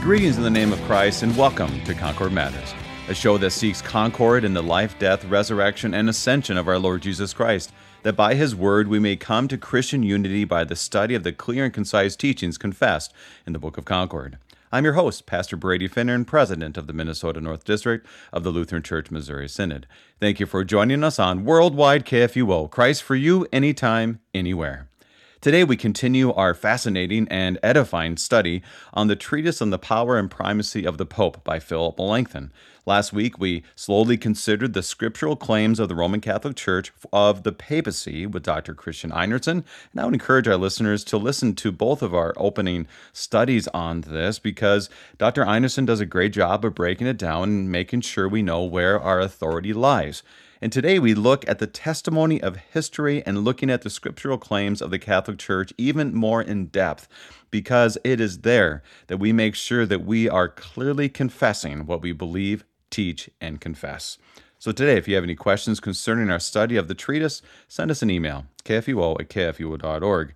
Greetings in the name of Christ and welcome to Concord Matters, a show that seeks concord in the life, death, resurrection, and ascension of our Lord Jesus Christ, that by His Word we may come to Christian unity by the study of the clear and concise teachings confessed in the Book of Concord. I'm your host, Pastor Brady Finner, and President of the Minnesota North District of the Lutheran Church Missouri Synod. Thank you for joining us on Worldwide KFUO, Christ for you, anytime, anywhere. Today we continue our fascinating and edifying study on the treatise on the power and primacy of the Pope by Philip Melanchthon. Last week we slowly considered the scriptural claims of the Roman Catholic Church of the papacy with Dr. Christian Einertson, and I would encourage our listeners to listen to both of our opening studies on this because Dr. Einertson does a great job of breaking it down and making sure we know where our authority lies. And today we look at the testimony of history and looking at the scriptural claims of the Catholic Church even more in depth, because it is there that we make sure that we are clearly confessing what we believe, teach, and confess. So today, if you have any questions concerning our study of the treatise, send us an email, kfuo@kfuo.org,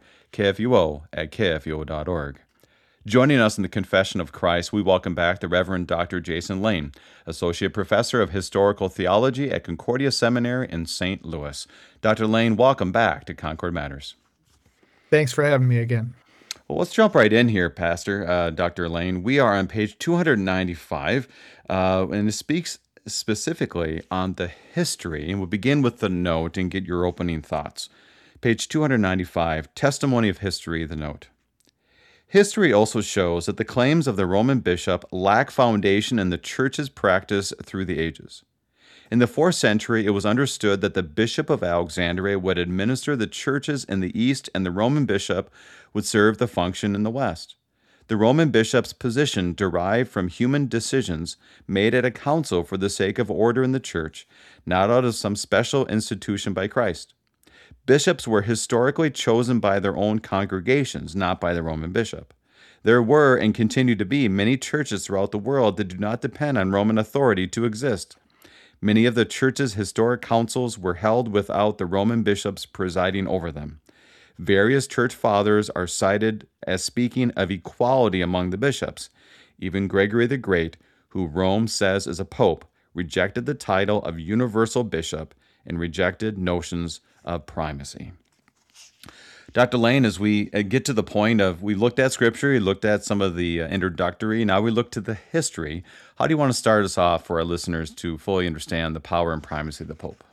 kfuo@kfuo.org. Joining us in the Confession of Christ, we welcome back the Reverend Dr. Jason Lane, Associate Professor of Historical Theology at Concordia Seminary in St. Louis. Dr. Lane, welcome back to Concord Matters. Thanks for having me again. Well, let's jump right in here, Pastor Dr. Lane. We are on page 295, and it speaks specifically on the history, and we'll begin with the note and get your opening thoughts. Page 295, Testimony of History, the note. History also shows that the claims of the Roman bishop lack foundation in the Church's practice through the ages. In the 4th century, it was understood that the Bishop of Alexandria would administer the churches in the East and the Roman bishop would serve the function in the West. The Roman bishop's position derived from human decisions made at a council for the sake of order in the Church, not out of some special institution by Christ. Bishops were historically chosen by their own congregations, not by the Roman bishop. There were and continue to be many churches throughout the world that do not depend on Roman authority to exist. Many of the church's historic councils were held without the Roman bishops presiding over them. Various church fathers are cited as speaking of equality among the bishops. Even Gregory the Great, who Rome says is a pope, rejected the title of universal bishop and rejected notions of primacy. Dr. Lane, as we get to the point of, we looked at Scripture, we looked at some of the introductory, now we look to the history. How do you want to start us off for our listeners to fully understand the power and primacy of the Pope?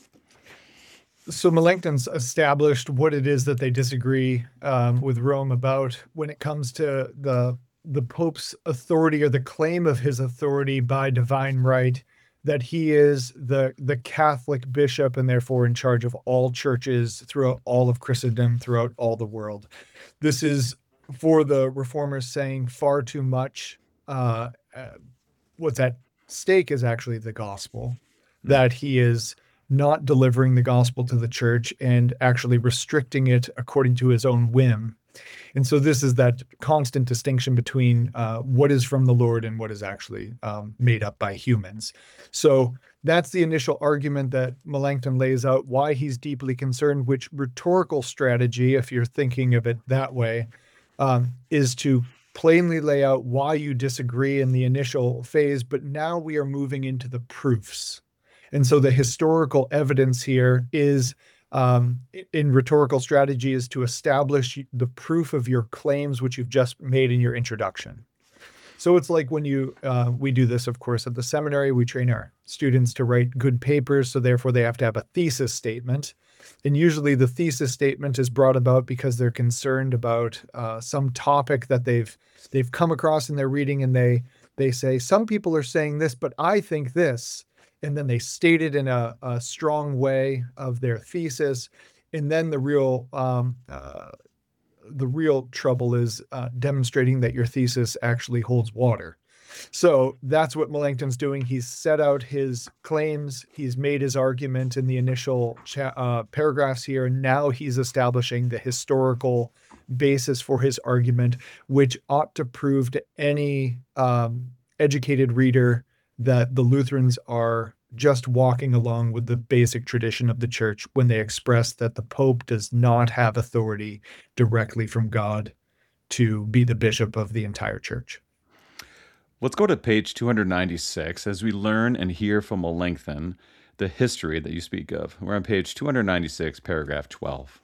So Melanchthon's established what it is that they disagree with Rome about when it comes to the Pope's authority, or the claim of his authority by divine right, that he is the Catholic bishop and therefore in charge of all churches throughout all of Christendom, throughout all the world. This is, for the reformers, saying far too much. What's at stake is actually the gospel, that he is not delivering the gospel to the church and actually restricting it according to his own whim. And so this is that constant distinction between what is from the Lord and what is actually made up by humans. So that's the initial argument that Melanchthon lays out, why he's deeply concerned, which rhetorical strategy, if you're thinking of it that way, is to plainly lay out why you disagree in the initial phase, but now we are moving into the proofs. And so the historical evidence here is, in rhetorical strategy, is to establish the proof of your claims, which you've just made in your introduction. So it's like when we do this, of course, at the seminary, we train our students to write good papers. So therefore they have to have a thesis statement. And usually the thesis statement is brought about because they're concerned about some topic that they've come across in their reading. And they say, some people are saying this, but I think this. And then they state it in a strong way of their thesis. And then the real trouble is demonstrating that your thesis actually holds water. So that's what Melanchthon's doing. He's set out his claims. He's made his argument in the initial paragraphs here. And now he's establishing the historical basis for his argument, which ought to prove to any educated reader that the Lutherans are just walking along with the basic tradition of the church when they express that the Pope does not have authority directly from God to be the bishop of the entire church. Let's go to page 296 as we learn and hear from Melanchthon the history that you speak of. We're on page 296, paragraph 12.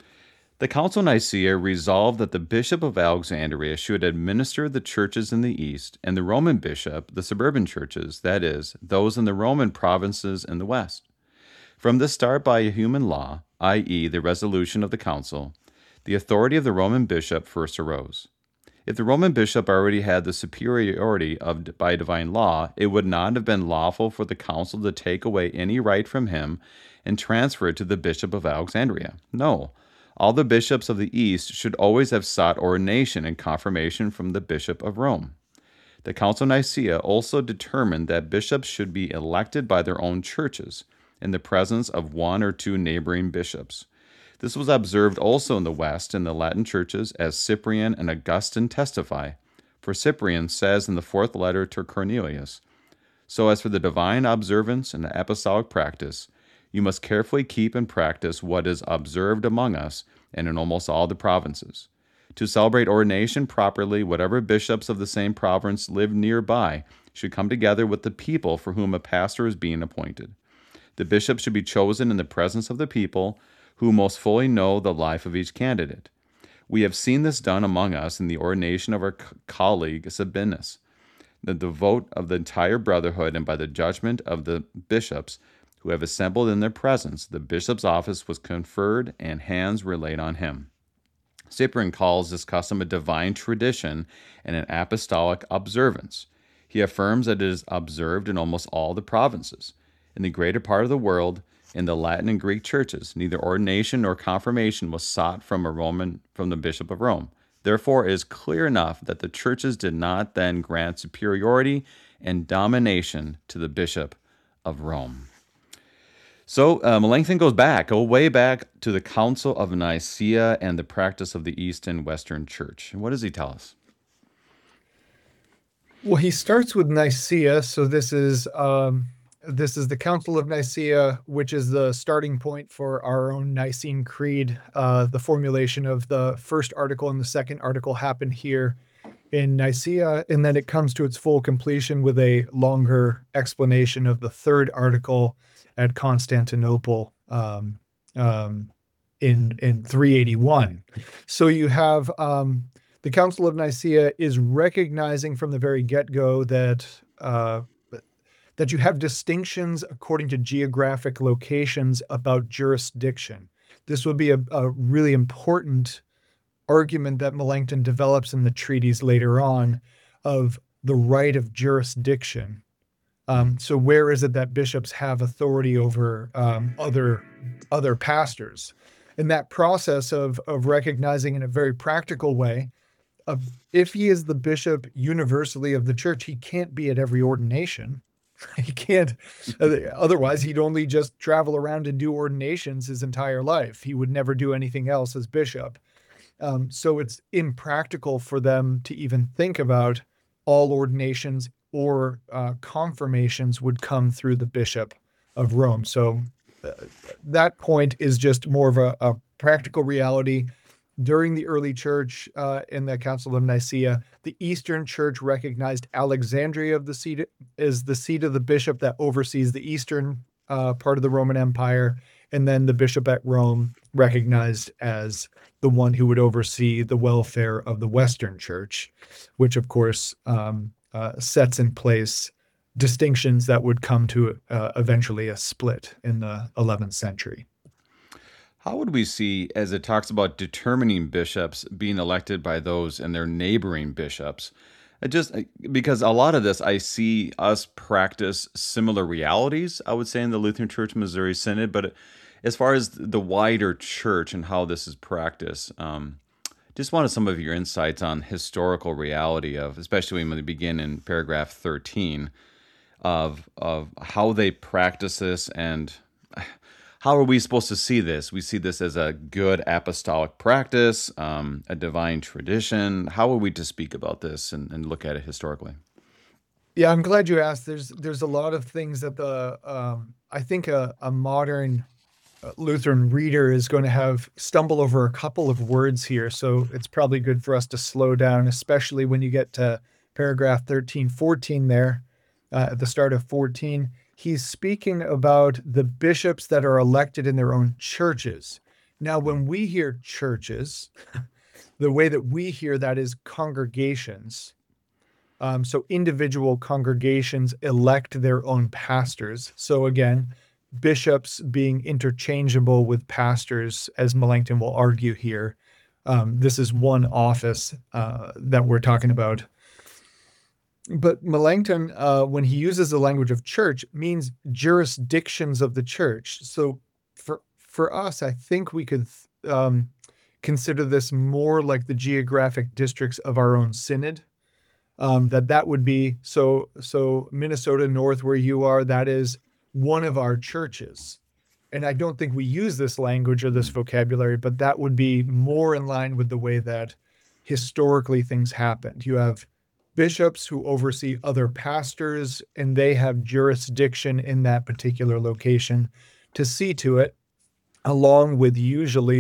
The Council of Nicaea resolved that the Bishop of Alexandria should administer the churches in the east, and the Roman bishop the suburban churches, that is, those in the Roman provinces in the west. From the start by a human law, i.e., the resolution of the council, the authority of the Roman bishop first arose. If the Roman bishop already had the superiority by divine law, it would not have been lawful for the council to take away any right from him and transfer it to the Bishop of Alexandria. No, all the bishops of the East should always have sought ordination and confirmation from the Bishop of Rome. The Council of Nicaea also determined that bishops should be elected by their own churches, in the presence of one or two neighboring bishops. This was observed also in the West in the Latin churches, as Cyprian and Augustine testify. For Cyprian says in the fourth letter to Cornelius, "So as for the divine observance and the apostolic practice, you must carefully keep and practice what is observed among us and in almost all the provinces. To celebrate ordination properly, whatever bishops of the same province live nearby should come together with the people for whom a pastor is being appointed. The bishop should be chosen in the presence of the people, who most fully know the life of each candidate. We have seen this done among us in the ordination of our colleague Sabinus. The vote of the entire brotherhood, and by the judgment of the bishops who have assembled in their presence, the bishop's office was conferred and hands were laid on him." Cyprian calls this custom a divine tradition and an apostolic observance. He affirms that it is observed in almost all the provinces. In the greater part of the world, in the Latin and Greek churches, neither ordination nor confirmation was sought from the Bishop of Rome. Therefore, it is clear enough that the churches did not then grant superiority and domination to the Bishop of Rome. So Melanchthon goes way back to the Council of Nicaea and the practice of the East and Western Church. What does he tell us? Well, he starts with Nicaea, so this is the Council of Nicaea, which is the starting point for our own Nicene Creed. The formulation of the first article and the second article happened here in Nicaea, and then it comes to its full completion with a longer explanation of the third article at Constantinople in 381. So you have the Council of Nicaea is recognizing from the very get-go that you have distinctions according to geographic locations about jurisdiction. This would be a really important argument that Melanchthon develops in the treatise later on of the right of jurisdiction. So where is it that bishops have authority over other pastors? In that process of recognizing in a very practical way, if he is the bishop universally of the church, he can't be at every ordination. He can't, otherwise he'd only just travel around and do ordinations his entire life. He would never do anything else as bishop. So it's impractical for them to even think about all ordinations or confirmations would come through the Bishop of Rome. So that point is just more of a practical reality. During the early church in the Council of Nicaea, the Eastern Church recognized Alexandria as the seat of the bishop that oversees the eastern part of the Roman Empire, and then the bishop at Rome recognized as the one who would oversee the welfare of the Western Church, which of course sets in place distinctions that would come to eventually a split in the 11th century. How would we see, as it talks about determining bishops being elected by those and their neighboring bishops, because a lot of this, I see us practice similar realities, I would say, in the Lutheran Church Missouri Synod, but as far as the wider church and how this is practiced, just wanted some of your insights on historical reality of, especially when we begin in paragraph 13, of how they practice this and how are we supposed to see this? We see this as a good apostolic practice, a divine tradition. How are we to speak about this and look at it historically? Yeah, I'm glad you asked. There's a lot of things that I think a modern Lutheran reader is going to stumble over a couple of words here. So it's probably good for us to slow down, especially when you get to paragraph 1314 there, at the start of 14, he's speaking about the bishops that are elected in their own churches. Now, when we hear churches, the way that we hear that is congregations. So individual congregations elect their own pastors. So again, bishops being interchangeable with pastors, as Melanchthon will argue here. This is one office that we're talking about. But Melanchthon, when he uses the language of church, means jurisdictions of the church. So for us, I think we could consider this more like the geographic districts of our own synod. That would be so Minnesota North, where you are, that is one of our churches. And I don't think we use this language or this vocabulary, but that would be more in line with the way that historically things happened. You have bishops who oversee other pastors, and they have jurisdiction in that particular location to see to it, along with usually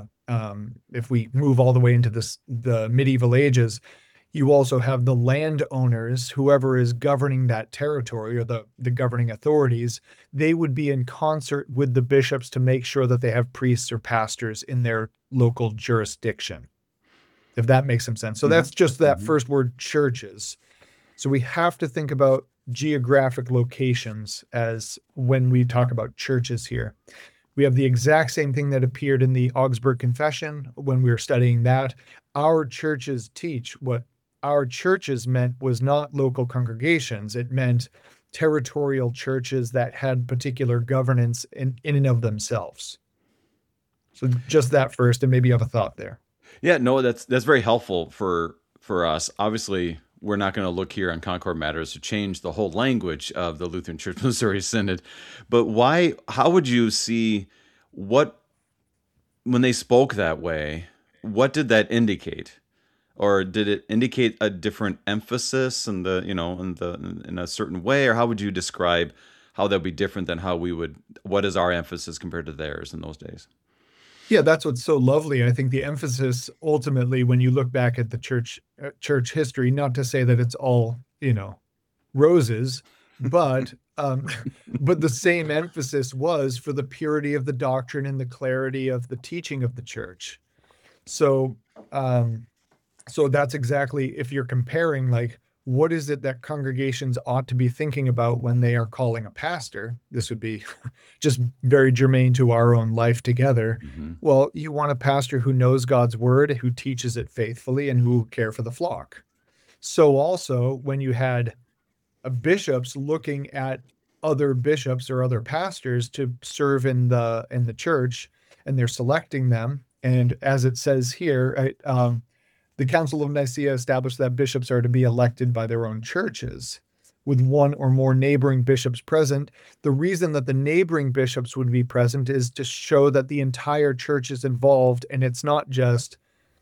if we move all the way into the medieval ages, you also have the landowners, whoever is governing that territory, or the governing authorities. They would be in concert with the bishops to make sure that they have priests or pastors in their local jurisdiction, if that makes some sense. So that's just that first word, churches. So we have to think about geographic locations as when we talk about churches here. We have the exact same thing that appeared in the Augsburg Confession when we were studying that. Our churches teach. What our churches meant was not local congregations. It meant territorial churches that had particular governance in and of themselves. So just that first, and maybe you have a thought there. Yeah, no, that's very helpful for us. Obviously, we're not going to look here on Concord Matters to change the whole language of the Lutheran Church Missouri Synod. But how would you see when they spoke that way, what did that indicate? Or did it indicate a different emphasis in a certain way? Or how would you describe how that would be different than what is our emphasis compared to theirs in those days? Yeah, that's what's so lovely. I think the emphasis ultimately, when you look back at the church history, not to say that it's all, roses, but the same emphasis was for the purity of the doctrine and the clarity of the teaching of the church. So that's exactly, if you're comparing, like, what is it that congregations ought to be thinking about when they are calling a pastor? This would be just very germane to our own life together. Mm-hmm. Well, you want a pastor who knows God's word, who teaches it faithfully, and who will care for the flock. So also, when you had bishops looking at other bishops or other pastors to serve in the church, and they're selecting them, and as it says here, the Council of Nicaea established that bishops are to be elected by their own churches, with one or more neighboring bishops present. The reason that the neighboring bishops would be present is to show that the entire church is involved, and it's not just,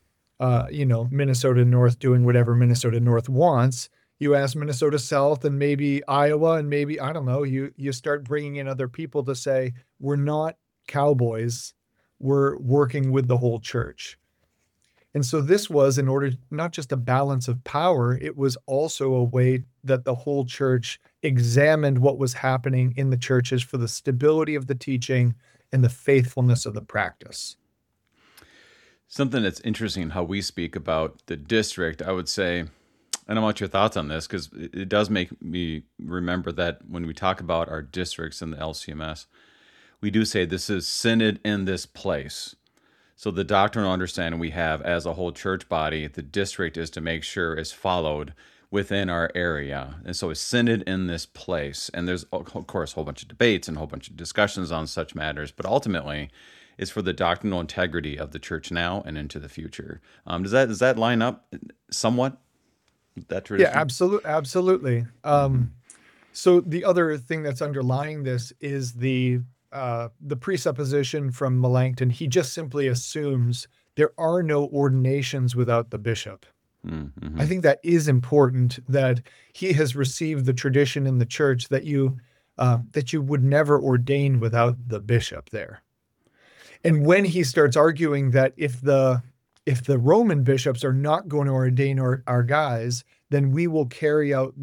Minnesota North doing whatever Minnesota North wants. You ask Minnesota South and maybe Iowa, and maybe, I don't know, you start bringing in other people to say, we're not cowboys, we're working with the whole church. And so this was, in order, not just a balance of power, it was also a way that the whole church examined what was happening in the churches for the stability of the teaching and the faithfulness of the practice. Something that's interesting in how we speak about the district, I would say, and I want your thoughts on this, because it does make me remember that when we talk about our districts in the LCMS, we do say this is synod in this place. So the doctrinal understanding we have as a whole church body, the district is to make sure is followed within our area. And so it's synod in this place. And there's, of course, a whole bunch of debates and a whole bunch of discussions on such matters. But ultimately, it's for the doctrinal integrity of the church now and into the future. Does that line up somewhat with that tradition? Yeah, absolutely. So the other thing that's underlying this is the presupposition from Melanchthon. He just simply assumes there are no ordinations without the bishop. Mm-hmm. I think that is important, that he has received the tradition in the church that you would never ordain without the bishop there. And when he starts arguing that if the Roman bishops are not going to ordain our guys, then we will carry out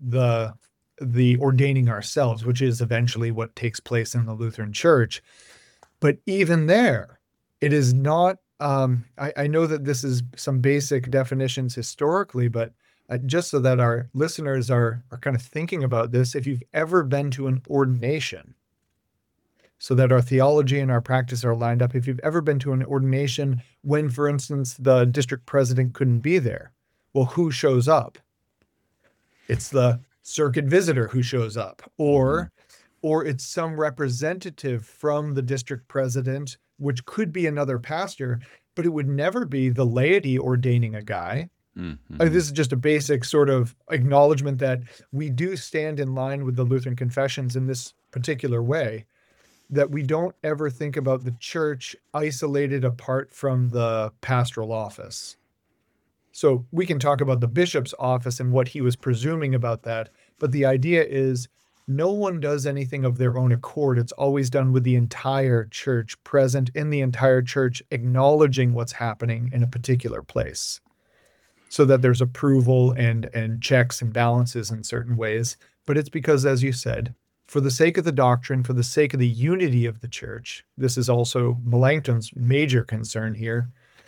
the ordaining ourselves, which is eventually what takes place in the Lutheran Church. But even there, it is not. I know that this is some basic definitions historically, but just so that our listeners are kind of thinking about this, if you've ever been to an ordination, so that our theology and our practice are lined up, if you've ever been to an ordination when, for instance, the district president couldn't be there, well, who shows up? It's the circuit visitor who shows up, or it's some representative from the district president, which could be another pastor, but it would never be the laity ordaining a guy. This is just a basic sort of acknowledgement that we do stand in line with the Lutheran confessions in this particular way, that we don't ever think about the church isolated apart from the pastoral office. So we can talk about the bishop's office and what he was presuming about that, but the idea is no one does anything of their own accord. It's always done with the entire church present in the entire church, acknowledging what's happening in a particular place, so that there's approval and checks and balances in certain ways. But it's because, as you said, for the sake of the doctrine, for the sake of the unity of the church, this is also Melanchthon's major concern here.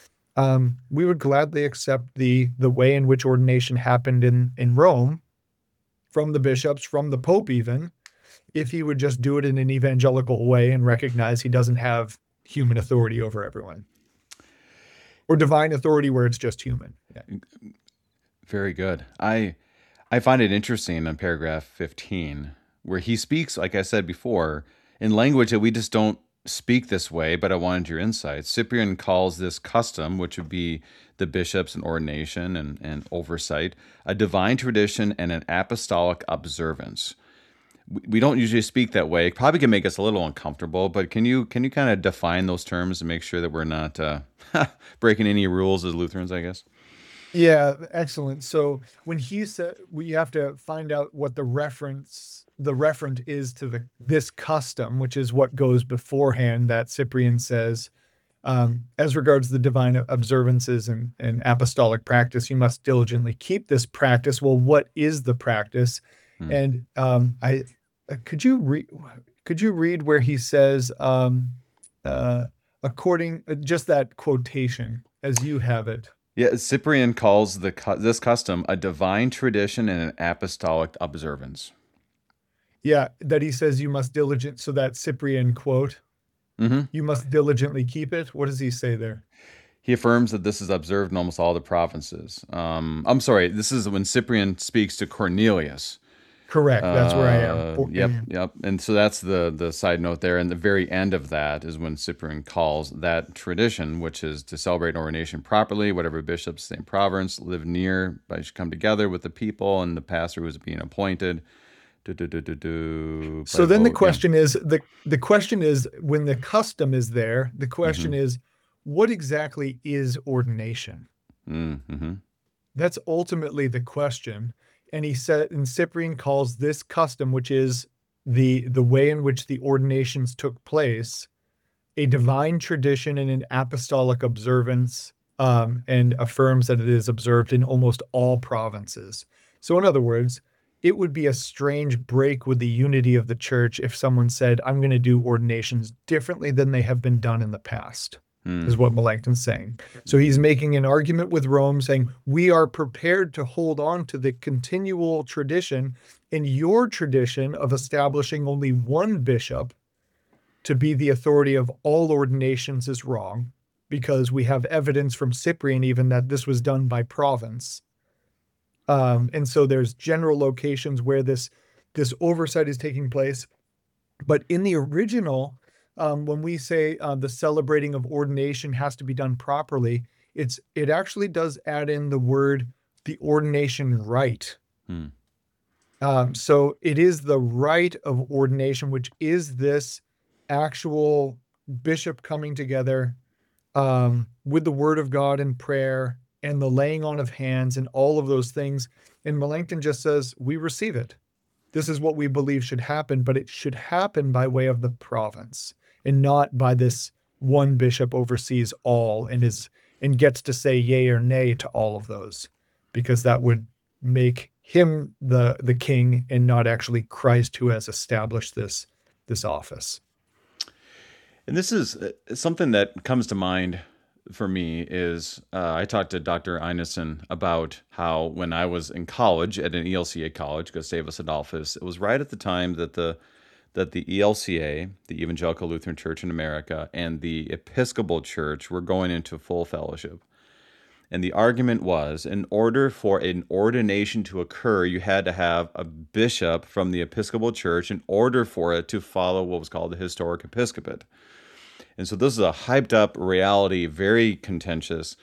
We would gladly accept the way in which ordination happened in Rome, from the bishops, from the Pope even, if he would just do it in an evangelical way and recognize he doesn't have human authority over everyone. Or divine authority where it's just human. Yeah. Very good. I find it interesting in paragraph 15, where he speaks, like I said before, in language that we just don't speak this way, but I wanted your insights. Cyprian calls this custom, which would be the bishops and ordination and oversight, a divine tradition and an apostolic observance. We don't usually speak that way. It probably can make us a little uncomfortable, but can you kind of define those terms and make sure that we're not breaking any rules as Lutherans, I guess? Yeah, excellent. So when he said, we have to find out what the referent is to this custom, which is what goes beforehand, that Cyprian says, as regards the divine observances and apostolic practice, you must diligently keep this practice. Well, what is the practice? And could you read where he says, according, just that quotation as you have it? Yeah, Cyprian calls this custom a divine tradition and an apostolic observance. Yeah, that he says you must so that Cyprian quote, you must diligently keep it. What does he say there? He affirms that this is observed in almost all the provinces. I'm sorry, this is when Cyprian speaks to Cornelius. Correct, that's where I am. Yep. And so that's the side note there. And the very end of that is when Cyprian calls that tradition, which is to celebrate ordination properly, whatever bishops, same province, live near, but should come together with the people and the pastor who is being appointed. So then the question is, the question is, when the custom is there, the question is, what exactly is ordination? That's ultimately the question. And he said, and Cyprian calls this custom, which is the way in which the ordinations took place, a divine tradition and an apostolic observance, and affirms that it is observed in almost all provinces. So in other words, it would be a strange break with the unity of the church if someone said, I'm going to do ordinations differently than they have been done in the past, is what Melanchthon's saying. So he's making an argument with Rome saying, we are prepared to hold on to the continual tradition, and your tradition of establishing only one bishop to be the authority of all ordinations is wrong, because we have evidence from Cyprian even that this was done by province. And so there's general locations where this oversight is taking place. But in the original, when we say the celebrating of ordination has to be done properly, it actually does add in the word, the ordination rite. So it is the rite of ordination, which is this actual bishop coming together with the word of God and prayer and the laying on of hands and all of those things. And Melanchthon just says, we receive it. This is what we believe should happen, but it should happen by way of the province and not by this one bishop oversees all and gets to say yay or nay to all of those, because that would make him the king and not actually Christ who has established this office. And this is something that comes to mind for me is I talked to Dr. Einison about how when I was in college at an ELCA college, Gustavus Adolphus, it was right at the time that the ELCA, the Evangelical Lutheran Church in America, and the Episcopal Church were going into full fellowship. And the argument was, in order for an ordination to occur, you had to have a bishop from the Episcopal Church in order for it to follow what was called the historic episcopate. And so this is a hyped up reality, very contentious,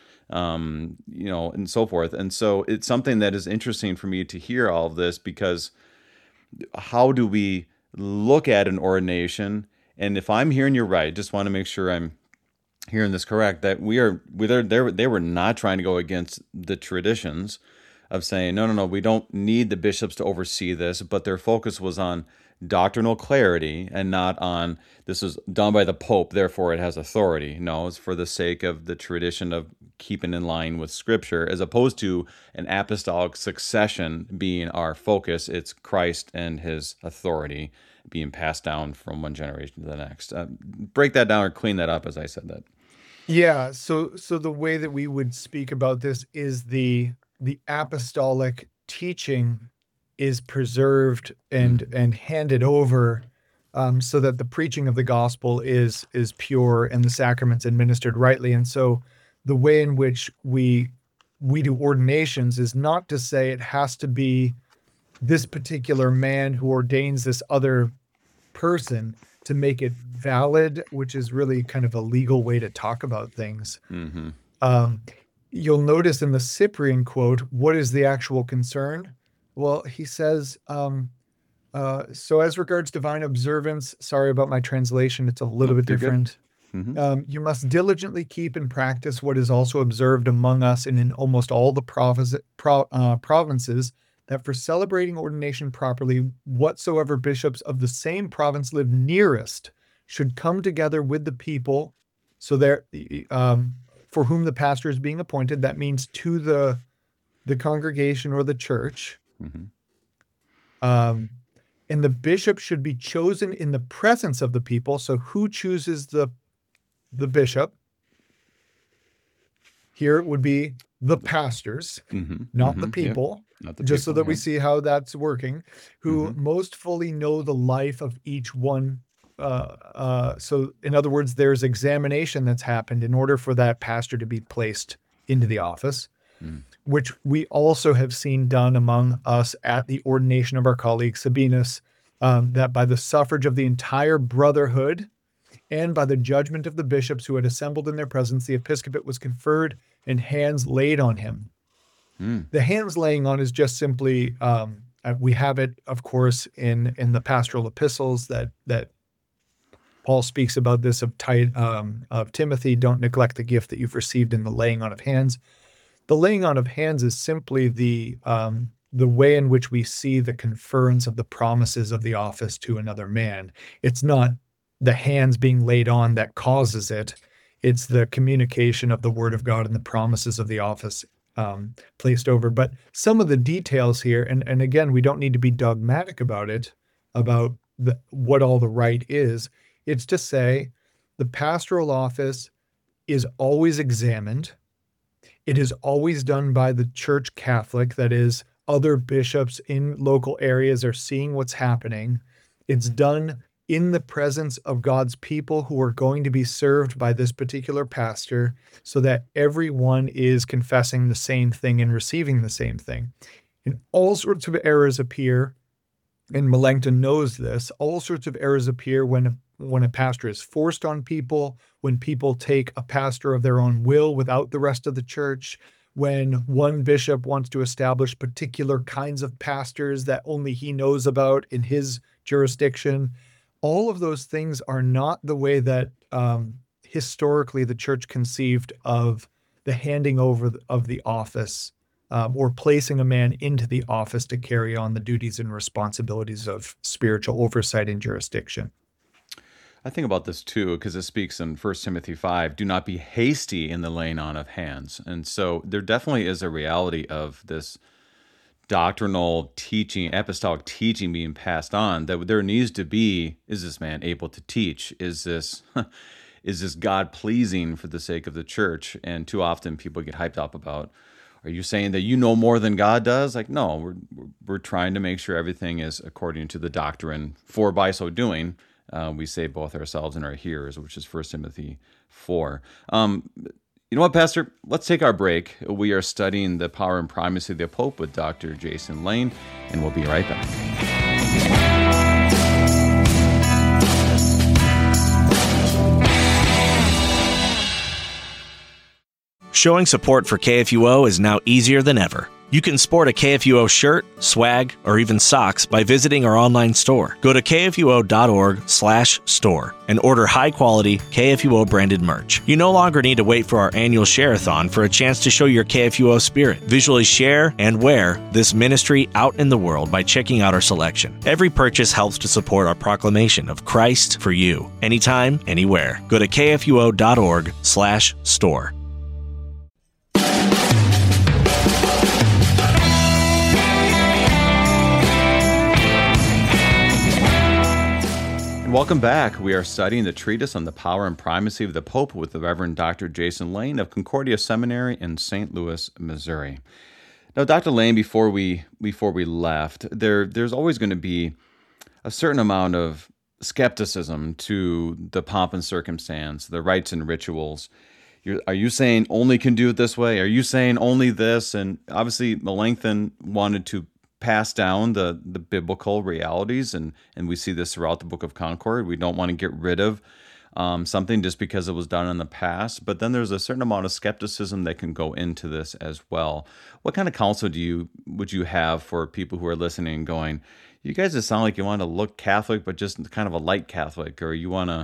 and so forth. And so it's something that is interesting for me to hear all of this, because how do we look at an ordination? And if I'm hearing you right, just want to make sure I'm hearing this correct, that they were not trying to go against the traditions of saying, no, we don't need the bishops to oversee this, but their focus was on doctrinal clarity and not on this is done by the Pope, therefore it has authority. No, it's for the sake of the tradition of keeping in line with Scripture, as opposed to an apostolic succession being our focus. It's Christ and his authority being passed down from one generation to the next. Break that down or clean that up as I said that. Yeah, so the way that we would speak about this is the apostolic teaching is preserved and handed over, so that the preaching of the gospel is pure and the sacraments administered rightly. And so the way in which we do ordinations is not to say it has to be this particular man who ordains this other person to make it valid, which is really kind of a legal way to talk about things. You'll notice in the Cyprian quote, what is the actual concern? Well, he says, so as regards divine observance, sorry about my translation, it's a little bit different. You must diligently keep and practice what is also observed among us and in almost all the provinces, that for celebrating ordination properly, whatsoever bishops of the same province live nearest should come together with the people, so there, for whom the pastor is being appointed. That means to the congregation or the church. And the bishop should be chosen in the presence of the people. So who chooses the bishop? Here it would be the pastors, not the people, not the just people, so that we see how that's working, who most fully know the life of each one. So in other words, there's examination that's happened in order for that pastor to be placed into the office, which we also have seen done among us at the ordination of our colleague Sabinus, that by the suffrage of the entire brotherhood and by the judgment of the bishops who had assembled in their presence, the episcopate was conferred and hands laid on him. The hands laying on is just simply, we have it, of course, in the pastoral epistles that Paul speaks about this of Timothy, don't neglect the gift that you've received in the laying on of hands. The laying on of hands is simply the way in which we see the conference of the promises of the office to another man. It's not the hands being laid on that causes it. It's the communication of the word of God and the promises of the office placed over. But some of the details here, and again, we don't need to be dogmatic about it, about what all the rite is. It's to say the pastoral office is always examined. It is always done by the Church Catholic, that is, other bishops in local areas are seeing what's happening. It's done in the presence of God's people who are going to be served by this particular pastor, so that everyone is confessing the same thing and receiving the same thing. And all sorts of errors appear, and Melanchthon knows this, all sorts of errors appear when a pastor is forced on people, when people take a pastor of their own will without the rest of the church, when one bishop wants to establish particular kinds of pastors that only he knows about in his jurisdiction. All of those things are not the way that historically the church conceived of the handing over of the office, or placing a man into the office to carry on the duties and responsibilities of spiritual oversight and jurisdiction. I think about this too, because it speaks in 1 Timothy 5, do not be hasty in the laying on of hands. And so there definitely is a reality of this doctrinal teaching, apostolic teaching being passed on, that there needs to be, is this man able to teach? Is this is this God pleasing for the sake of the church? And too often people get hyped up about, are you saying that you know more than God does? Like, no, we're trying to make sure everything is according to the doctrine, for by so doing, we save both ourselves and our hearers, which is 1 Timothy 4. You know what, Pastor? Let's take our break. We are studying the power and primacy of the Pope with Dr. Jason Lane, and we'll be right back. Showing support for KFUO is now easier than ever. You can sport a KFUO shirt, swag, or even socks by visiting our online store. Go to kfuo.org/store and order high-quality KFUO-branded merch. You no longer need to wait for our annual share-a-thon for a chance to show your KFUO spirit. Visually share and wear this ministry out in the world by checking out our selection. Every purchase helps to support our proclamation of Christ for you, anytime, anywhere. Go to kfuo.org/store. Welcome back. We are studying the treatise on the power and primacy of the Pope with the Reverend Dr. Jason Lane of Concordia Seminary in St. Louis, Missouri. Now, Dr. Lane, before we left, there's always going to be a certain amount of skepticism to the pomp and circumstance, the rites and rituals. Are you saying only can do it this way? Are you saying only this? And obviously, Melanchthon wanted to pass down the biblical realities, and we see this throughout the Book of Concord. We don't want to get rid of something just because it was done in the past, but then there's a certain amount of skepticism that can go into this as well. What kind of counsel would you have for people who are listening and going, you guys just sound like you want to look Catholic, but just kind of a light Catholic, or you want to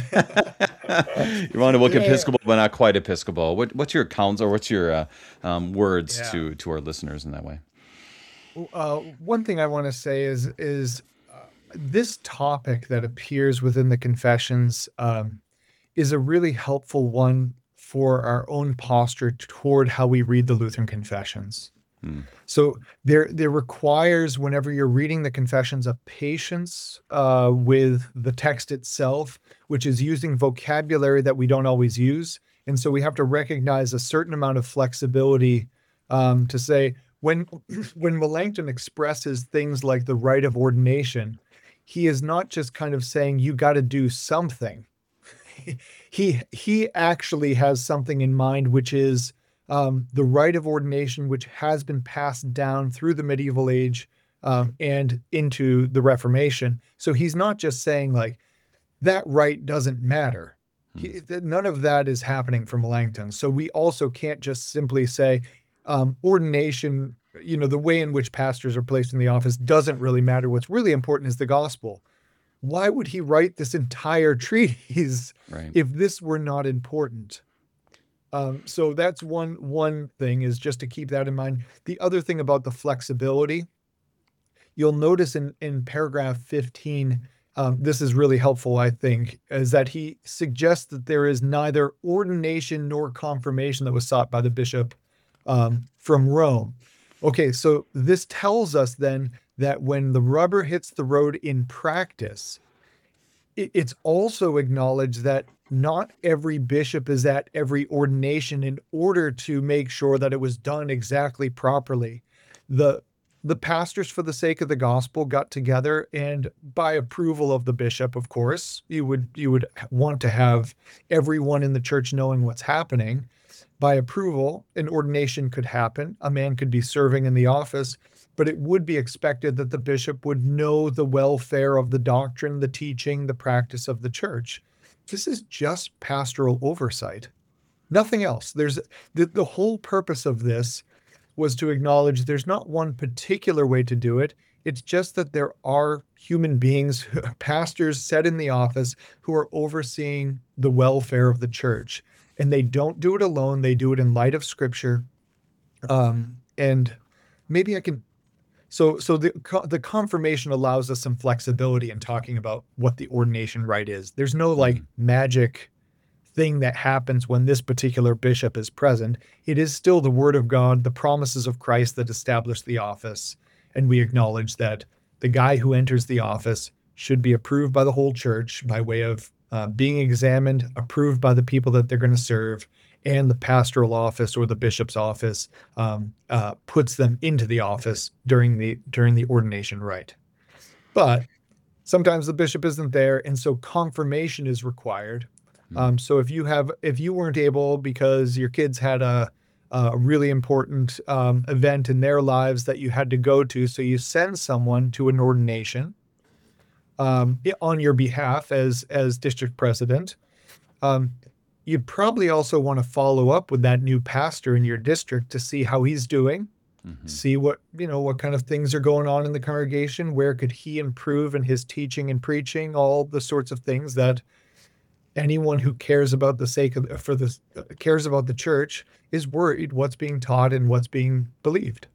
look Episcopal, but not quite Episcopal? What's your counsel, or what's your words to our listeners in that way? One thing I want to say is this topic that appears within the Confessions is a really helpful one for our own posture toward how we read the Lutheran Confessions. So there requires, whenever you're reading the Confessions, a patience with the text itself, which is using vocabulary that we don't always use. And so we have to recognize a certain amount of flexibility to say, when Melanchthon expresses things like the rite of ordination, he is not just kind of saying you got to do something. He actually has something in mind, which is the rite of ordination, which has been passed down through the medieval age and into the Reformation. So he's not just saying like that rite doesn't matter. None of that is happening for Melanchthon. So we also can't just simply say, ordination, the way in which pastors are placed in the office doesn't really matter. What's really important is the gospel. Why would he write this entire treatise if this were not important? So that's one thing, is just to keep that in mind. The other thing about the flexibility, you'll notice in paragraph 15, this is really helpful, I think, is that he suggests that there is neither ordination nor confirmation that was sought by the bishop from Rome. Okay, so this tells us then that when the rubber hits the road in practice, it's also acknowledged that not every bishop is at every ordination in order to make sure that it was done exactly properly. The pastors, for the sake of the gospel, got together, and by approval of the bishop, of course, you would want to have everyone in the church knowing what's happening. By approval, an ordination could happen. A man could be serving in the office, but it would be expected that the bishop would know the welfare of the doctrine, the teaching, the practice of the church. This is just pastoral oversight, nothing else. There's the whole purpose of this was to acknowledge there's not one particular way to do it. It's just that there are human beings, pastors set in the office, who are overseeing the welfare of the church. And they don't do it alone. They do it in light of Scripture. And maybe I can... So the confirmation allows us some flexibility in talking about what the ordination rite is. There's no like magic thing that happens when this particular bishop is present. It is still the word of God, the promises of Christ that establish the office. And we acknowledge that the guy who enters the office should be approved by the whole church by way of being examined, approved by the people that they're going to serve, and the pastoral office or the bishop's office puts them into the office during the ordination rite. But sometimes the bishop isn't there, and so confirmation is required. So if you weren't able because your kids had a really important event in their lives that you had to go to, so you send someone to an ordination on your behalf as district president. You'd probably also want to follow up with that new pastor in your district to see how he's doing, see what kind of things are going on in the congregation, where could he improve in his teaching and preaching, all the sorts of things that anyone who cares about cares about the church is worried what's being taught and what's being believed.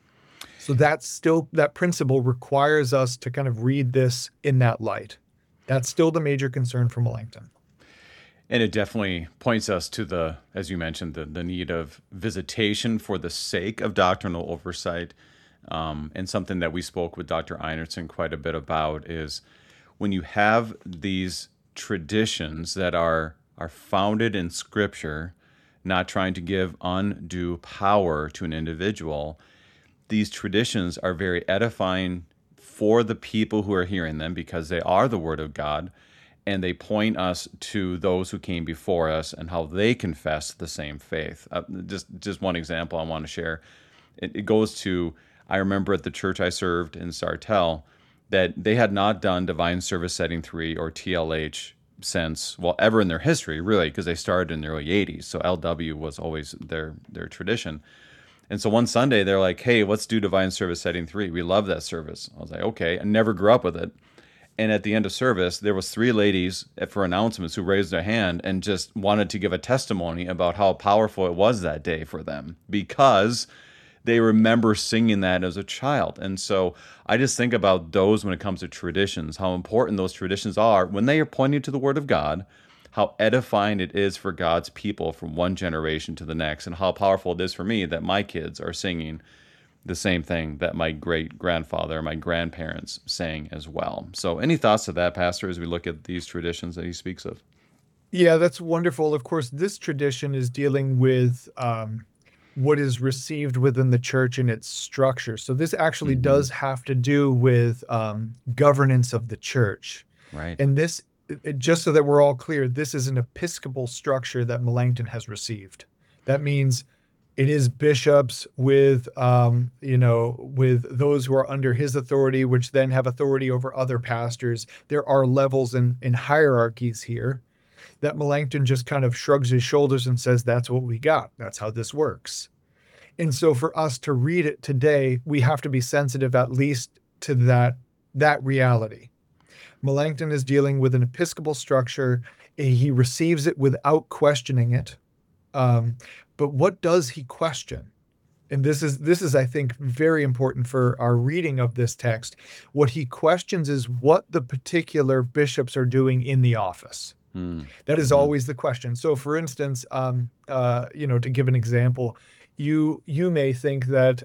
So that principle requires us to kind of read this in that light. That's still the major concern for Melanchthon. And it definitely points us to as you mentioned, the need of visitation for the sake of doctrinal oversight. And something that we spoke with Dr. Einertson quite a bit about is when you have these traditions that are founded in Scripture, not trying to give undue power to an individual, these traditions are very edifying for the people who are hearing them because they are the Word of God, and they point us to those who came before us and how they confess the same faith. Just one example I want to share. It goes to, I remember at the church I served in Sartell, that they had not done Divine Service Setting 3 or TLH since, ever in their history, really, because they started in the early 80s. So LW was always their tradition. And so one Sunday, they're like, hey, let's do Divine Service Setting 3. We love that service. I was like, okay. I never grew up with it. And at the end of service, there was 3 ladies for announcements who raised their hand and just wanted to give a testimony about how powerful it was that day for them because they remember singing that as a child. And so I just think about those when it comes to traditions, how important those traditions are when they are pointing to the Word of God, how edifying it is for God's people from one generation to the next, and how powerful it is for me that my kids are singing the same thing that my great-grandfather or my grandparents sang as well. So any thoughts to that, Pastor, as we look at these traditions that he speaks of? Yeah, that's wonderful. Of course, this tradition is dealing with what is received within the church and its structure. So this actually does have to do with governance of the church. Right. And this, just so that we're all clear, this is an episcopal structure that Melanchthon has received. That means it is bishops with those who are under his authority, which then have authority over other pastors. There are levels and hierarchies here that Melanchthon just kind of shrugs his shoulders and says, that's what we got. That's how this works. And so for us to read it today, we have to be sensitive at least to that reality. Melanchthon is dealing with an episcopal structure. He receives it without questioning it. But what does he question? And this is, I think, very important for our reading of this text. What he questions is what the particular bishops are doing in the office. That is always the question. So, for instance, to give an example, you may think that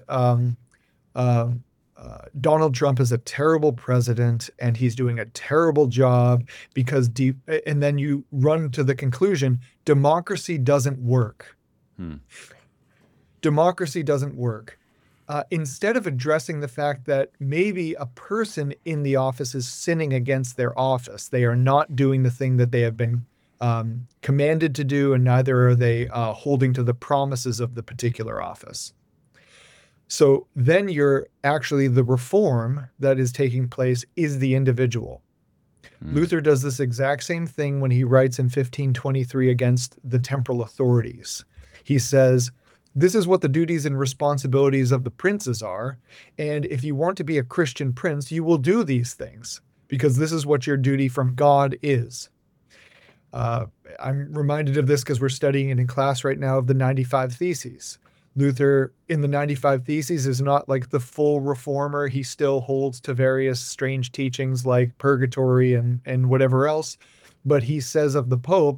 Donald Trump is a terrible president and he's doing a terrible job because and then you run to the conclusion, democracy doesn't work. Democracy doesn't work. Instead of addressing the fact that maybe a person in the office is sinning against their office, they are not doing the thing that they have been commanded to do, and neither are they holding to the promises of the particular office. So then the reform that is taking place is the individual. Luther does this exact same thing when he writes in 1523 against the temporal authorities. He says, this is what the duties and responsibilities of the princes are, and if you want to be a Christian prince, you will do these things, because this is what your duty from God is. I'm reminded of this because we're studying it in class right now of the 95 Theses. Luther, in the 95 Theses, is not like the full reformer. He still holds to various strange teachings like purgatory and whatever else. But he says of the Pope,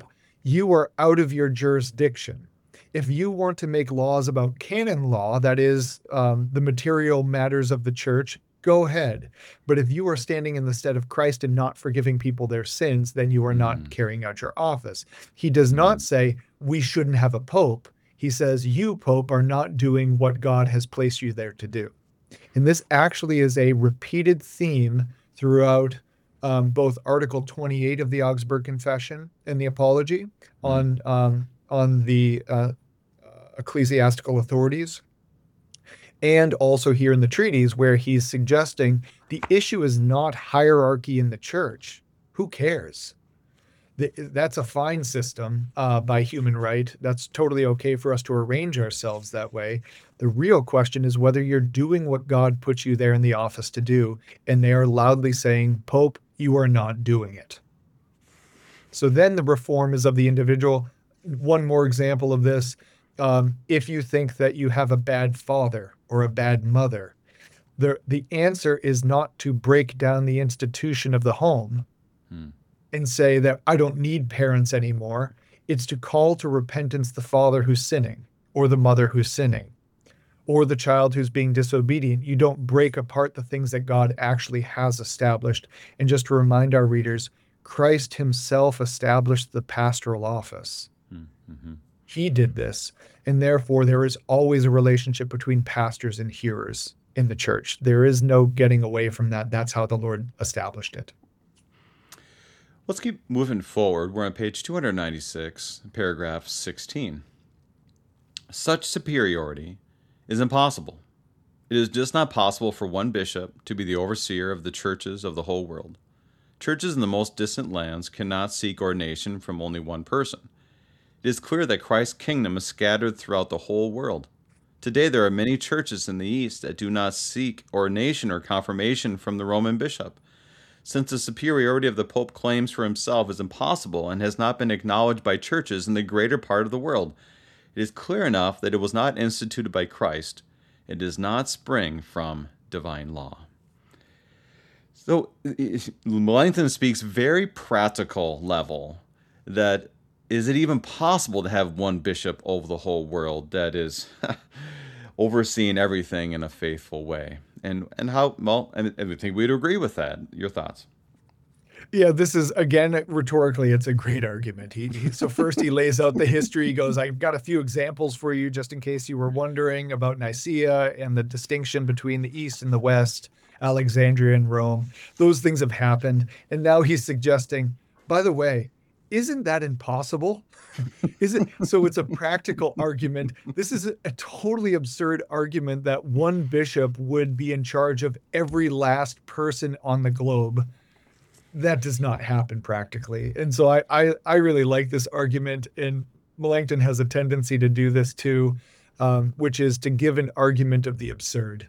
you are out of your jurisdiction. If you want to make laws about canon law, that is the material matters of the church, go ahead. But if you are standing in the stead of Christ and not forgiving people their sins, then you are not carrying out your office. He does not say we shouldn't have a pope. He says you, Pope, are not doing what God has placed you there to do. And this actually is a repeated theme throughout both Article 28 of the Augsburg Confession and the Apology on the ecclesiastical authorities, and also here in the treaties, where he's suggesting the issue is not hierarchy in the church. Who cares? That's a fine system by human right. That's totally okay for us to arrange ourselves that way. The real question is whether you're doing what God put you there in the office to do, and they are loudly saying, Pope, you are not doing it. So then the reform is of the individual. One more example of this, if you think that you have a bad father or a bad mother, the answer is not to break down the institution of the home and say that I don't need parents anymore. It's to call to repentance the father who's sinning, or the mother who's sinning, or the child who's being disobedient. You don't break apart the things that God actually has established. And just to remind our readers, Christ himself established the pastoral office. He did this, and therefore there is always a relationship between pastors and hearers in the church. There is no getting away from that. That's how the Lord established it. Let's keep moving forward. We're on page 296, paragraph 16. Such superiority is impossible. It is just not possible for one bishop to be the overseer of the churches of the whole world. Churches in the most distant lands cannot seek ordination from only one person. It is clear that Christ's kingdom is scattered throughout the whole world. Today there are many churches in the East that do not seek ordination or confirmation from the Roman bishop. Since the superiority of the Pope claims for himself is impossible and has not been acknowledged by churches in the greater part of the world, it is clear enough that it was not instituted by Christ. It does not spring from divine law. So Melanchthon speaks very practical level that is it even possible to have one bishop over the whole world that is overseeing everything in a faithful way? And how, well, I think we'd agree with that. Your thoughts? Yeah, this is, again, rhetorically, it's a great argument. So first he lays out the history. He goes, I've got a few examples for you, just in case you were wondering about Nicaea and the distinction between the East and the West, Alexandria and Rome. Those things have happened. And now he's suggesting, by the way, isn't that impossible? So it's a practical argument. This is a totally absurd argument that one bishop would be in charge of every last person on the globe. That does not happen practically. And so I really like this argument, and Melanchthon has a tendency to do this too, which is to give an argument of the absurd.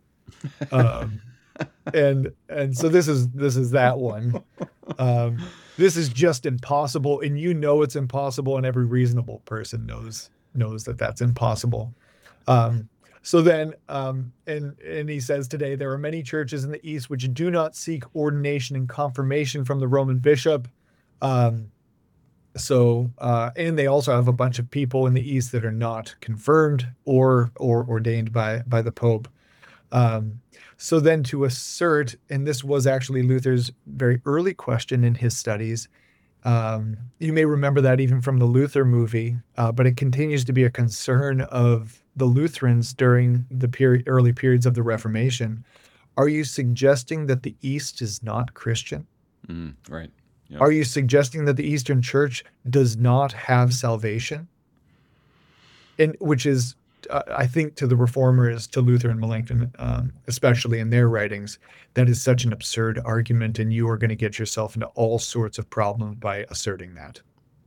And so this is that one. This is just impossible, and you know it's impossible, and every reasonable person knows that that's impossible. So then, and he says today, there are many churches in the East which do not seek ordination and confirmation from the Roman bishop. And they also have a bunch of people in the East that are not confirmed or ordained by the Pope. So then to assert, and this was actually Luther's very early question in his studies, you may remember that even from the Luther movie, but it continues to be a concern of the Lutherans during the early periods of the Reformation. Are you suggesting that the East is not Christian? Right. Yep. Are you suggesting that the Eastern Church does not have salvation? And which is, I think, to the Reformers, to Luther and Melanchthon, especially in their writings, that is such an absurd argument, and you are going to get yourself into all sorts of problems by asserting that.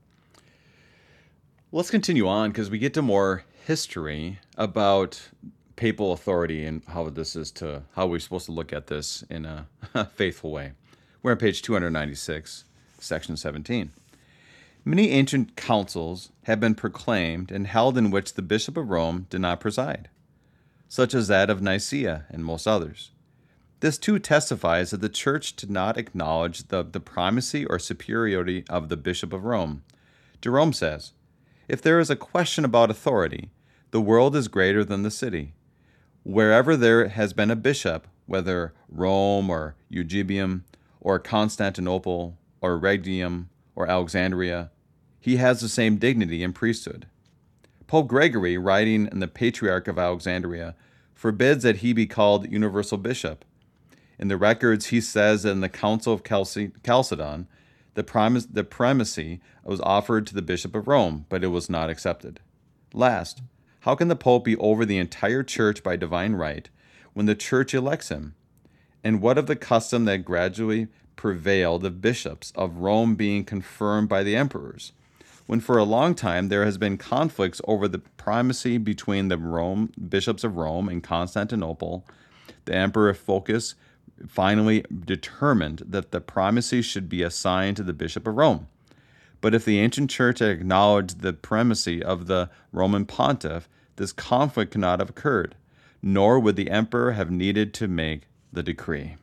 Let's continue on, because we get to more history about papal authority and how we're supposed to look at this in a faithful way. We're on page 296, section 17. Many ancient councils have been proclaimed and held in which the Bishop of Rome did not preside, such as that of Nicaea and most others. This too testifies that the Church did not acknowledge the primacy or superiority of the Bishop of Rome. Jerome says, "If there is a question about authority, the world is greater than the city. Wherever there has been a bishop, whether Rome or Eusebium or Constantinople or Rhegium or Alexandria, he has the same dignity and priesthood. Pope Gregory, writing in the Patriarch of Alexandria, forbids that he be called universal bishop. In the records, he says that in the Council of Chalcedon, the primacy was offered to the Bishop of Rome, but it was not accepted. Last, how can the Pope be over the entire Church by divine right when the Church elects him? And what of the custom that gradually prevailed of bishops of Rome being confirmed by the emperors, when for a long time there has been conflicts over the primacy between the bishops of Rome and Constantinople? The Emperor Phocas finally determined that the primacy should be assigned to the Bishop of Rome. But if the ancient church had acknowledged the primacy of the Roman pontiff, this conflict could not have occurred, nor would the emperor have needed to make the decree."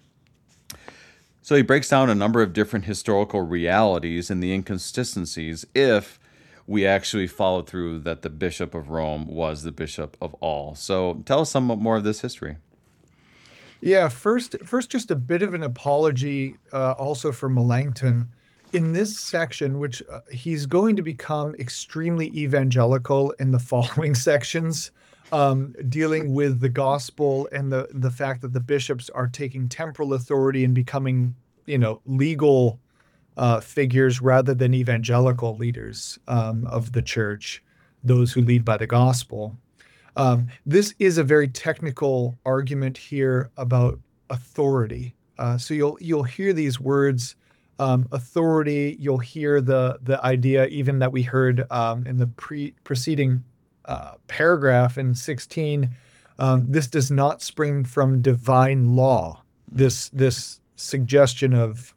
So he breaks down a number of different historical realities and the inconsistencies if we actually followed through that the Bishop of Rome was the bishop of all. So tell us some more of this history. Yeah, first, just a bit of an apology also for Melanchthon. In this section, which he's going to become extremely evangelical in the following sections, dealing with the gospel and the fact that the bishops are taking temporal authority and becoming, legal figures rather than evangelical leaders of the church, those who lead by the gospel. This is a very technical argument here about authority. So you'll hear these words, authority. You'll hear the idea even that we heard in the preceding paragraph in 16. This does not spring from divine law. This suggestion of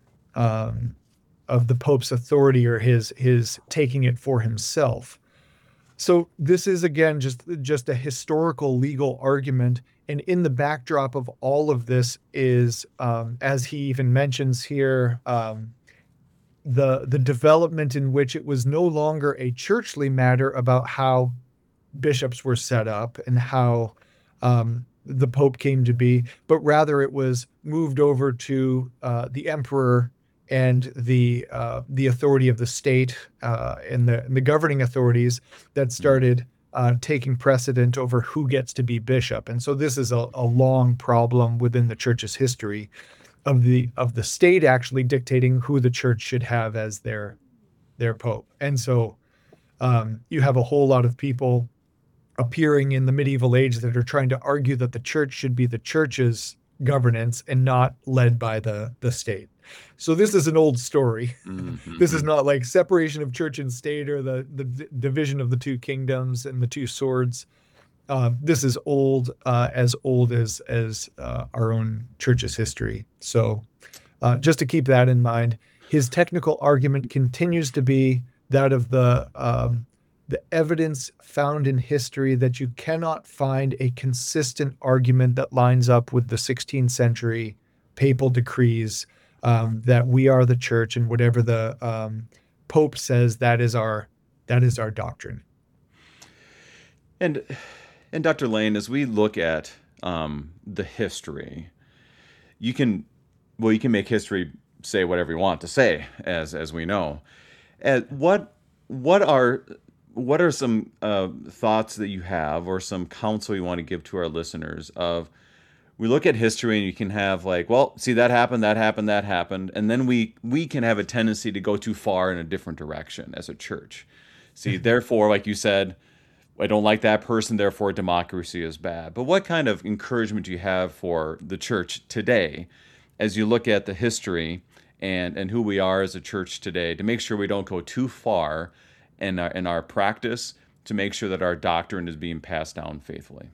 the Pope's authority or his taking it for himself. So this is, again, just a historical legal argument. And in the backdrop of all of this is, as he even mentions here, the development in which it was no longer a churchly matter about how bishops were set up and how the Pope came to be, but rather it was moved over to the emperor and the authority of the state and the governing authorities that started taking precedent over who gets to be bishop. And so this is a long problem within the church's history of the state actually dictating who the church should have as their pope. And so you have a whole lot of people appearing in the medieval age that are trying to argue that the church should be the church's governance and not led by the state. So this is an old story. Mm-hmm. This is not like separation of church and state or the division of the two kingdoms and the two swords. This is old as our own church's history. So just to keep that in mind, his technical argument continues to be that of the evidence found in history that you cannot find a consistent argument that lines up with the 16th century papal decrees that we are the church, and whatever the Pope says, that is our doctrine. And Dr. Lane, as we look at the history, you can make history say whatever you want to say, as we know. What are some thoughts that you have, or some counsel you want to give to our listeners of? We look at history and you can have like, well, see, that happened. And then we can have a tendency to go too far in a different direction as a church. See, therefore, like you said, I don't like that person, therefore democracy is bad. But what kind of encouragement do you have for the church today as you look at the history and who we are as a church today to make sure we don't go too far in our practice to make sure that our doctrine is being passed down faithfully?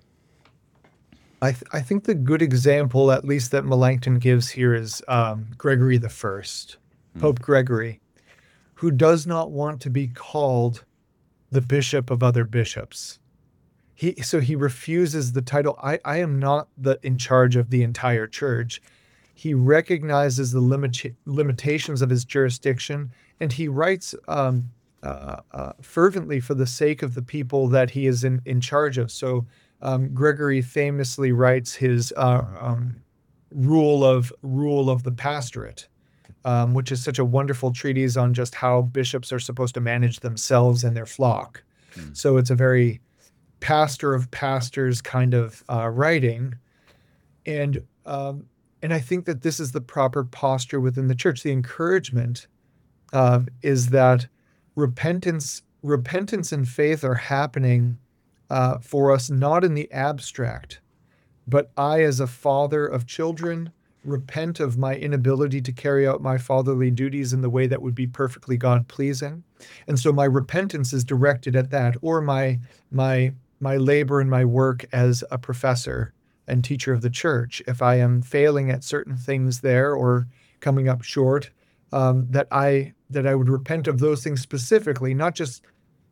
I think the good example, at least that Melanchthon gives here, is Gregory the First, Pope Gregory, who does not want to be called the bishop of other bishops. So he refuses the title. I am not in charge of the entire church. He recognizes the limitations of his jurisdiction, and he writes fervently for the sake of the people that he is in charge of. So Gregory famously writes his rule of the pastorate, which is such a wonderful treatise on just how bishops are supposed to manage themselves and their flock. So it's a very pastor of pastors kind of writing, and I think that this is the proper posture within the church. The encouragement is that repentance and faith are happening for us, not in the abstract, but I, as a father of children, repent of my inability to carry out my fatherly duties in the way that would be perfectly God-pleasing. And so my repentance is directed at that, or my labor and my work as a professor and teacher of the church. If I am failing at certain things there or coming up short, that I would repent of those things specifically, not just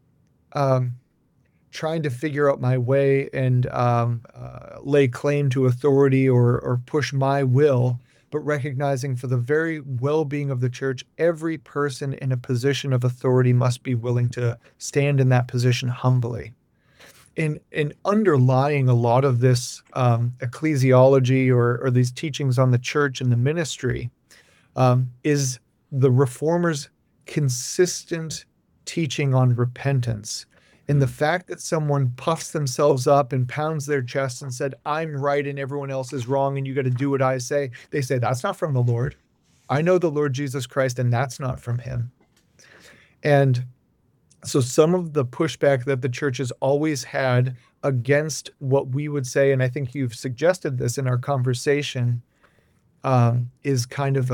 trying to figure out my way and lay claim to authority or push my will, but recognizing for the very well-being of the church, every person in a position of authority must be willing to stand in that position humbly. And underlying a lot of this ecclesiology or these teachings on the church and the ministry is the Reformers' consistent teaching on repentance. And the fact that someone puffs themselves up and pounds their chest and said, I'm right and everyone else is wrong and you got to do what I say, they say, that's not from the Lord. I know the Lord Jesus Christ, and that's not from him. And so some of the pushback that the church has always had against what we would say, and I think you've suggested this in our conversation, is kind of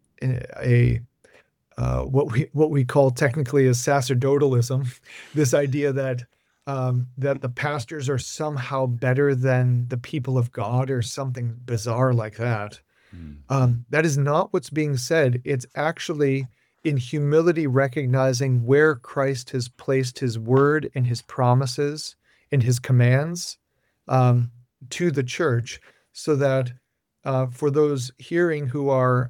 what we call technically as sacerdotalism, this idea that the pastors are somehow better than the people of God or something bizarre like that. That is not what's being said. It's actually in humility recognizing where Christ has placed his word and his promises and his commands to the church, so that for those hearing who are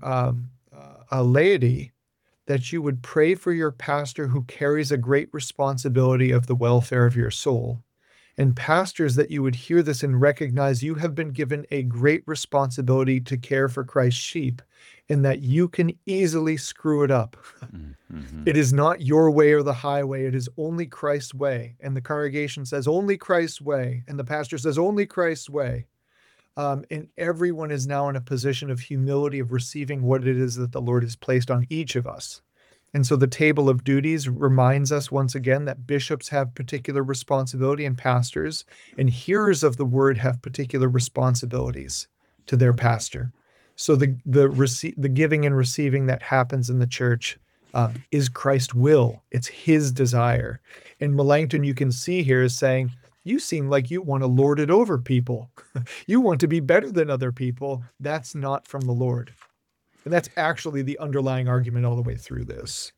a laity, that you would pray for your pastor who carries a great responsibility of the welfare of your soul. And pastors, that you would hear this and recognize you have been given a great responsibility to care for Christ's sheep, and that you can easily screw it up. Mm-hmm. It is not your way or the highway. It is only Christ's way. And the congregation says only Christ's way. And the pastor says only Christ's way. And everyone is now in a position of humility of receiving what it is that the Lord has placed on each of us. And so the table of duties reminds us once again that bishops have particular responsibility and pastors, and hearers of the word have particular responsibilities to their pastor. So the giving and receiving that happens in the church is Christ's will. It's his desire. And Melanchthon, you can see here, is saying, you seem like you want to lord it over people. You want to be better than other people. That's not from the Lord. And that's actually the underlying argument all the way through this.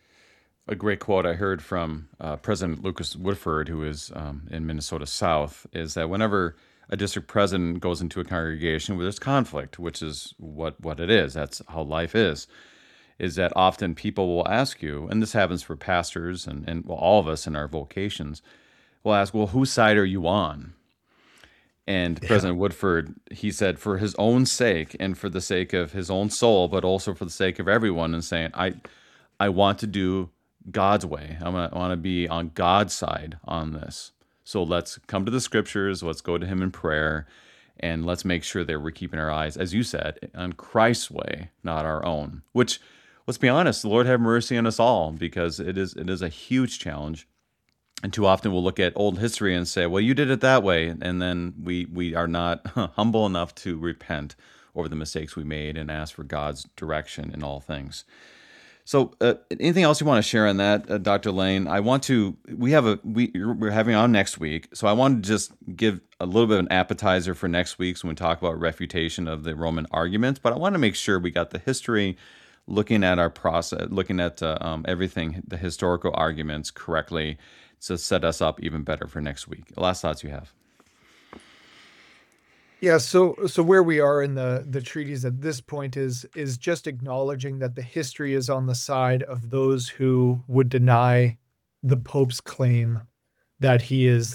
A great quote I heard from President Lucas Woodford, who is in Minnesota South, is that whenever a district president goes into a congregation where there's conflict, which is what it is, that's how life is that often people will ask you, and this happens for pastors and well, all of us in our vocations, will ask, well, whose side are you on? And President Woodford, he said, for his own sake and for the sake of his own soul, but also for the sake of everyone, and saying, I want to do God's way. I want to be on God's side on this. So let's come to the scriptures, let's go to him in prayer, and let's make sure that we're keeping our eyes, as you said, on Christ's way, not our own. Which, let's be honest, the Lord have mercy on us all, because it is a huge challenge. And too often we'll look at old history and say, well, you did it that way. And then we are not humble enough to repent over the mistakes we made and ask for God's direction in all things. So anything else you want to share on that, Dr. Lane? We're having on next week. So I want to just give a little bit of an appetizer for next week's when we talk about refutation of the Roman arguments. But I want to make sure we got the history, looking at our process, looking at everything, the historical arguments correctly, to set us up even better for next week. Last thoughts you have? Yeah, so where we are in the treaties at this point is just acknowledging that the history is on the side of those who would deny the Pope's claim that he is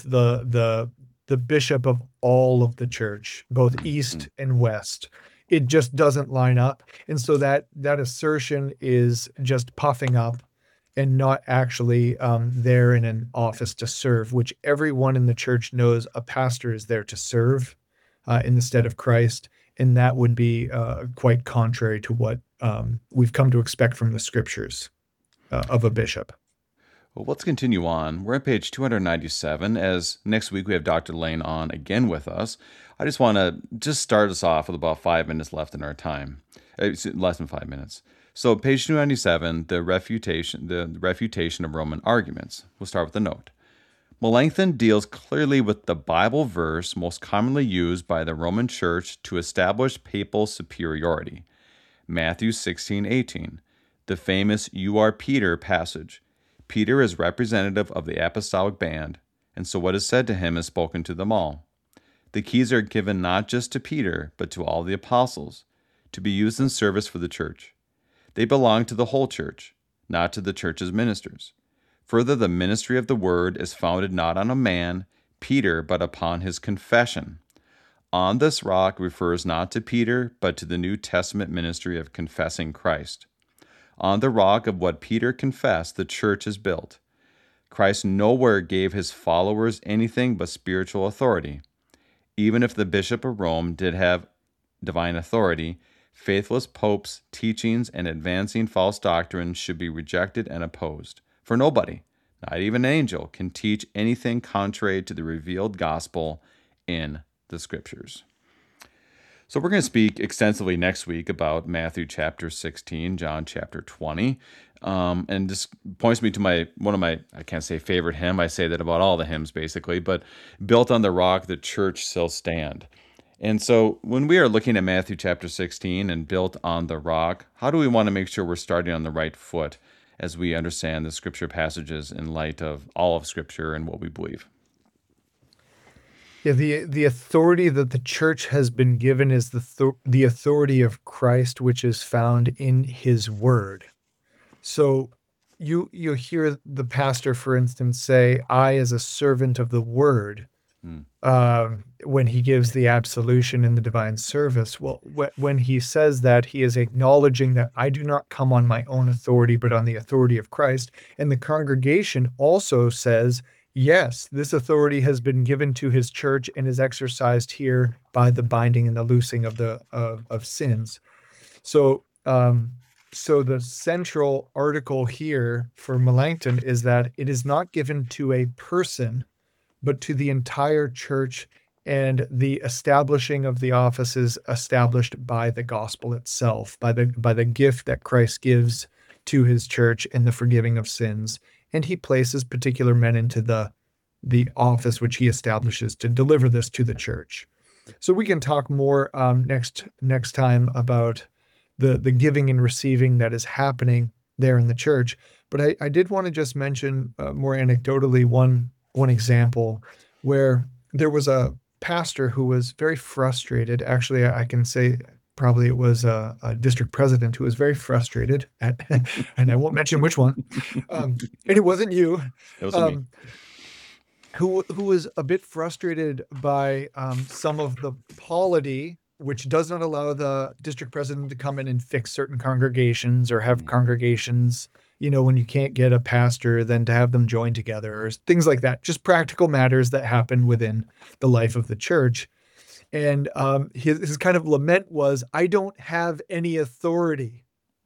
the bishop of all of the church, both east and west. It just doesn't line up. And so that assertion is just puffing up and not actually there in an office to serve, which everyone in the church knows a pastor is there to serve in the stead of Christ. And that would be quite contrary to what we've come to expect from the scriptures of a bishop. Well, let's continue on. We're at page 297, as next week we have Dr. Lane on again with us. I just want to start us off with about 5 minutes left in our time. Less than 5 minutes. So page 297, the refutation of Roman arguments. We'll start with the note. Melanchthon deals clearly with the Bible verse most commonly used by the Roman Church to establish papal superiority. Matthew 16:18, the famous "You are Peter" passage. Peter is representative of the apostolic band, and so what is said to him is spoken to them all. The keys are given not just to Peter, but to all the apostles, to be used in service for the church. They belong to the whole church, not to the church's ministers. Further, the ministry of the word is founded not on a man, Peter, but upon his confession. On this rock refers not to Peter, but to the New Testament ministry of confessing Christ. On the rock of what Peter confessed, the church is built. Christ nowhere gave his followers anything but spiritual authority. Even if the Bishop of Rome did have divine authority, faithless popes' teachings and advancing false doctrines should be rejected and opposed. For nobody, not even an angel, can teach anything contrary to the revealed gospel in the scriptures. So we're going to speak extensively next week about Matthew chapter 16, John chapter 20. And this points me to one of my, I can't say favorite hymn, I say that about all the hymns basically, but built on the rock, the church shall stand. And so when we are looking at Matthew chapter 16 and built on the rock, how do we want to make sure we're starting on the right foot as we understand the scripture passages in light of all of scripture and what we believe? Yeah, the authority that the church has been given is the authority of Christ, which is found in his word. So you hear the pastor, for instance, say, "I as a servant of the word," when he gives the absolution in the divine service. Well, when he says that, he is acknowledging that I do not come on my own authority, but on the authority of Christ. And the congregation also says, yes, this authority has been given to his church and is exercised here by the binding and the loosing of sins. So, so the central article here for Melanchthon is that it is not given to a person, but to the entire church, and the establishing of the office is established by the gospel itself, by the gift that Christ gives to his church in the forgiving of sins. And he places particular men into the office which he establishes to deliver this to the church. So we can talk more next time about the giving and receiving that is happening there in the church. But I did want to just mention more anecdotally one example where there was a pastor who was very frustrated. Actually, I can say probably it was a district president who was very frustrated at, and I won't mention which one, and it wasn't you. It was me. Who was a bit frustrated by some of the polity, which does not allow the district president to come in and fix certain congregations or have congregations, when you can't get a pastor, then to have them join together or things like that. Just practical matters that happen within the life of the church. And his kind of lament was, I don't have any authority.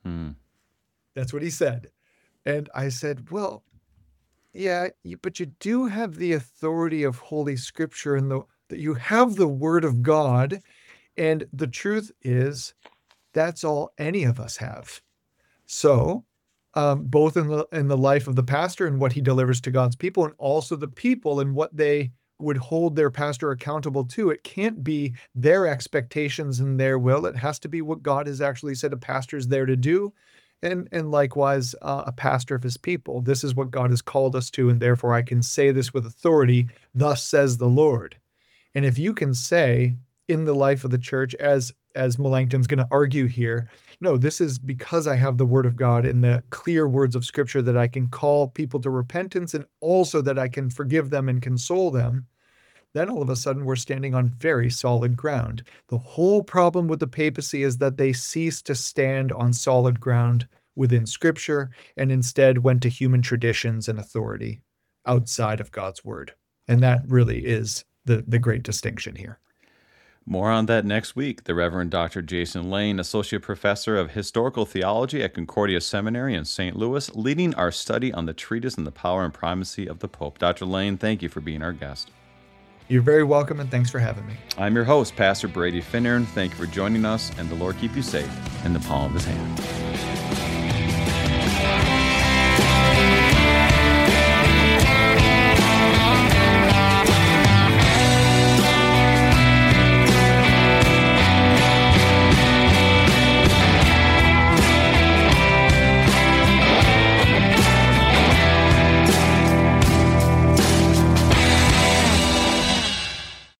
That's what he said. And I said, well, yeah, but you do have the authority of Holy Scripture, and that you have the Word of God. And the truth is, that's all any of us have. So, both in the life of the pastor and what he delivers to God's people, and also the people and what they would hold their pastor accountable to. It can't be their expectations and their will. It has to be what God has actually said a pastor is there to do. And likewise, a pastor of his people. This is what God has called us to, and therefore I can say this with authority, thus says the Lord. And if you can say in the life of the church, as Melanchthon's going to argue here. No, this is because I have the word of God and the clear words of scripture that I can call people to repentance, and also that I can forgive them and console them. Then all of a sudden we're standing on very solid ground. The whole problem with the papacy is that they ceased to stand on solid ground within scripture and instead went to human traditions and authority outside of God's word. And that really is the great distinction here. More on that next week. The Reverend Dr. Jason Lane, Associate Professor of Historical Theology at Concordia Seminary in St. Louis, leading our study on the treatise on the power and primacy of the Pope. Dr. Lane, thank you for being our guest. You're very welcome, and thanks for having me. I'm your host, Pastor Brady Finnern. Thank you for joining us, and the Lord keep you safe in the palm of his hand.